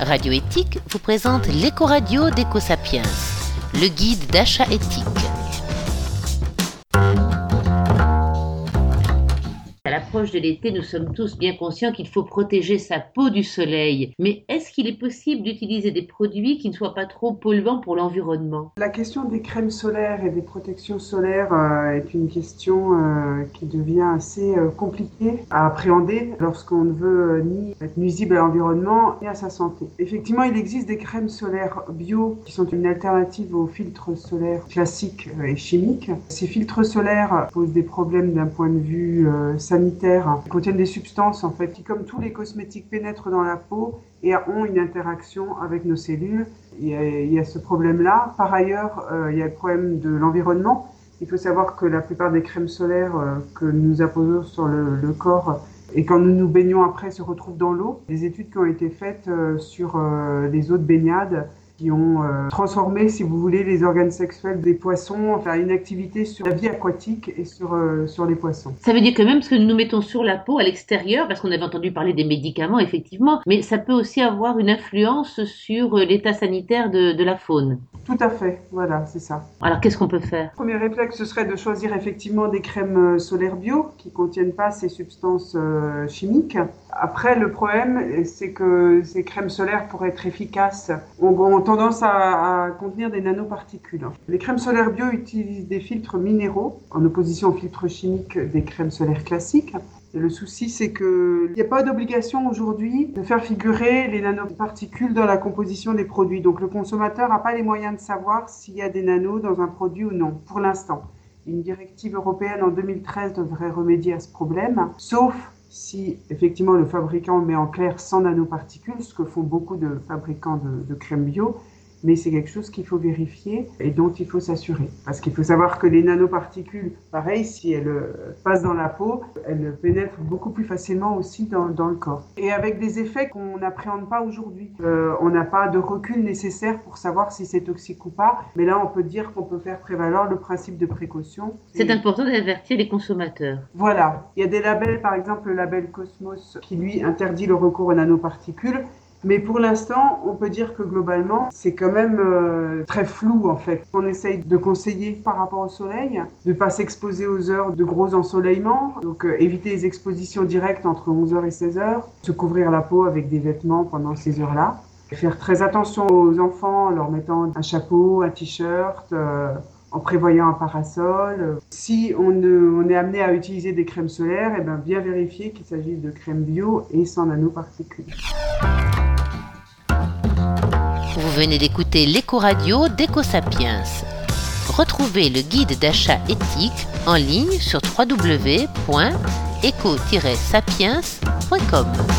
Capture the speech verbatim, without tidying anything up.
Radio Éthique vous présente l'éco-radio d'Eco-Sapiens, le guide d'achat éthique. À l'approche de l'été, nous sommes tous bien conscients qu'il faut protéger sa peau du soleil. Mais est-ce qu'il est possible d'utiliser des produits qui ne soient pas trop polluants pour l'environnement ? La question des crèmes solaires et des protections solaires euh, est une question euh, qui devient assez euh, compliquée à appréhender lorsqu'on ne veut euh, ni être nuisible à l'environnement ni à sa santé. Effectivement, il existe des crèmes solaires bio qui sont une alternative aux filtres solaires classiques euh, et chimiques. Ces filtres solaires posent des problèmes d'un point de vue euh, sanitaire. Ils contiennent des substances en fait qui, comme tous les cosmétiques, pénètrent dans la peau et ont une interaction avec nos cellules. Il y a, il y a ce problème-là. Par ailleurs, euh, il y a le problème de l'environnement. Il faut savoir que la plupart des crèmes solaires euh, que nous apposons sur le, le corps et quand nous nous baignons après se retrouvent dans l'eau. Des études qui ont été faites euh, sur euh, les eaux de baignade qui ont euh, transformé, si vous voulez, les organes sexuels des poissons, enfin une activité sur la vie aquatique et sur, euh, sur les poissons. Ça veut dire que même ce que nous mettons sur la peau à l'extérieur, parce qu'on avait entendu parler des médicaments, effectivement, mais ça peut aussi avoir une influence sur l'état sanitaire de, de la faune. Tout à fait, voilà, c'est ça. Alors qu'est-ce qu'on peut faire ? Le premier réflexe, ce serait de choisir effectivement des crèmes solaires bio qui ne contiennent pas ces substances euh, chimiques. Après, le problème, c'est que ces crèmes solaires, pour être efficaces, ont, ont tendance à, à contenir des nanoparticules. Les crèmes solaires bio utilisent des filtres minéraux en opposition aux filtres chimiques des crèmes solaires classiques. Et le souci, c'est qu'il n'y a pas d'obligation aujourd'hui de faire figurer les nanoparticules dans la composition des produits. Donc le consommateur n'a pas les moyens de savoir s'il y a des nanos dans un produit ou non, pour l'instant. Une directive européenne en deux mille treize devrait remédier à ce problème, sauf si effectivement le fabricant met en clair sans nanoparticules, ce que font beaucoup de fabricants de, de crèmes bio. Mais c'est quelque chose qu'il faut vérifier et dont il faut s'assurer. Parce qu'il faut savoir que les nanoparticules, pareil, si elles passent dans la peau, elles pénètrent beaucoup plus facilement aussi dans, dans le corps. Et avec des effets qu'on n'appréhende pas aujourd'hui. Euh, on n'a pas de recul nécessaire pour savoir si c'est toxique ou pas. Mais là, on peut dire qu'on peut faire prévaloir le principe de précaution. C'est et... important d'avertir les consommateurs. Voilà. Il y a des labels, par exemple le label Cosmos, qui lui interdit le recours aux nanoparticules. Mais pour l'instant, on peut dire que globalement, c'est quand même euh, très flou en fait. On essaye de conseiller par rapport au soleil, de ne pas s'exposer aux heures de gros ensoleillement, donc euh, éviter les expositions directes entre onze heures et seize heures, se couvrir la peau avec des vêtements pendant ces heures-là, faire très attention aux enfants en leur mettant un chapeau, un t-shirt, euh, en prévoyant un parasol. Si on, ne, on est amené à utiliser des crèmes solaires, eh ben bien vérifier qu'il s'agit de crèmes bio et sans nanoparticules. Vous venez d'écouter l'éco-radio d'Eco-Sapiens. Retrouvez le guide d'achat éthique en ligne sur w w w point eco tiret sapiens point com.